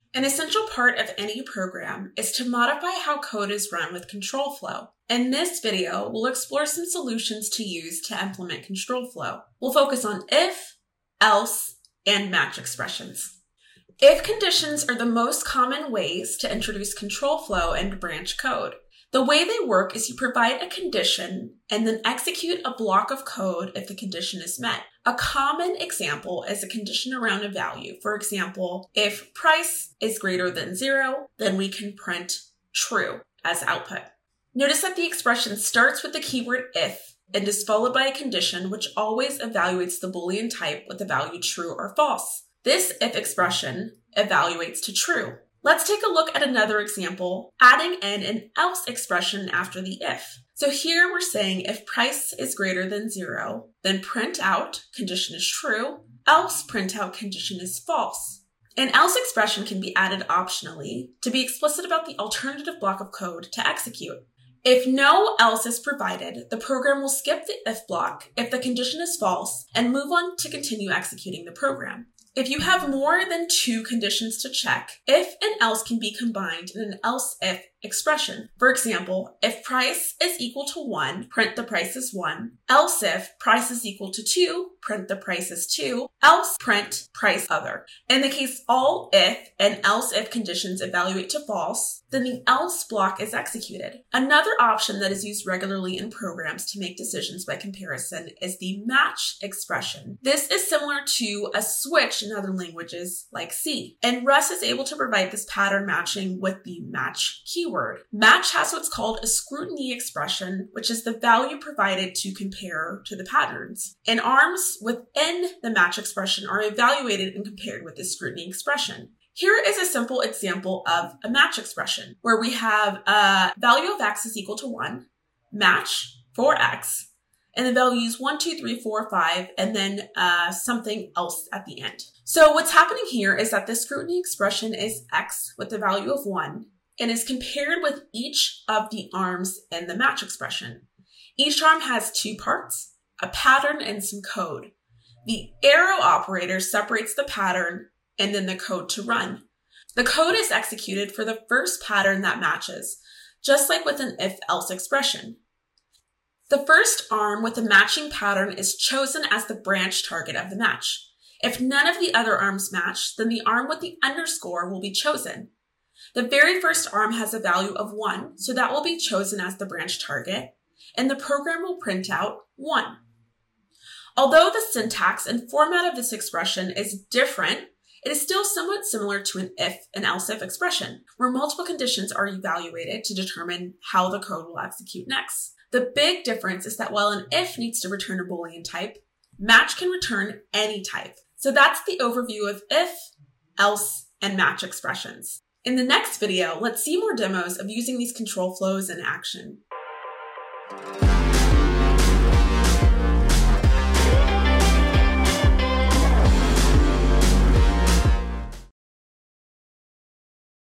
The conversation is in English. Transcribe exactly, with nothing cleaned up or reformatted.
An essential part of any program is to modify how code is run with control flow. In this video, we'll explore some solutions to use to implement control flow. We'll focus on if, else, and match expressions. If conditions are the most common ways to introduce control flow into branch code. The way they work is you provide a condition and then execute a block of code if the condition is met. A common example is a condition around a value. For example, if price is greater than zero, then we can print true as output. Notice that the expression starts with the keyword if and is followed by a condition which always evaluates the Boolean type with the value true or false. This if expression evaluates to true. Let's take a look at another example, adding in an else expression after the if. So here we're saying if price is greater than zero, then print out, condition is true, else print out, condition is false. An else expression can be added optionally to be explicit about the alternative block of code to execute. If no else is provided, the program will skip the if block if the condition is false and move on to continue executing the program. If you have more than two conditions to check, if and else can be combined in an else if expression. For example, if price is equal to one, print the price is one. Else if price is equal to two, print the price is two. Else print price other. In the case all if and else if conditions evaluate to false, then the else block is executed. Another option that is used regularly in programs to make decisions by comparison is the match expression. This is similar to a switch in other languages like C. And Rust is able to provide this pattern matching with the match keyword. Match has what's called a scrutiny expression, which is the value provided to compare to the patterns. And arms within the match expression are evaluated and compared with the scrutiny expression. Here is a simple example of a match expression where we have a value of x is equal to one, match for x, and the values one, two, three, four, five, and then uh, something else at the end. So what's happening here is that the scrutiny expression is x with the value of one and is compared with each of the arms in the match expression. Each arm has two parts, a pattern and some code. The arrow operator separates the pattern and then the code to run. The code is executed for the first pattern that matches, just like with an if-else expression. The first arm with the matching pattern is chosen as the branch target of the match. If none of the other arms match, then the arm with the underscore will be chosen. The very first arm has a value of one, so that will be chosen as the branch target, and the program will print out one. Although the syntax and format of this expression is different, it is still somewhat similar to an if and else if expression, where multiple conditions are evaluated to determine how the code will execute next. The big difference is that while an if needs to return a Boolean type, match can return any type. So that's the overview of if, else, and match expressions. In the next video, let's see more demos of using these control flows in action.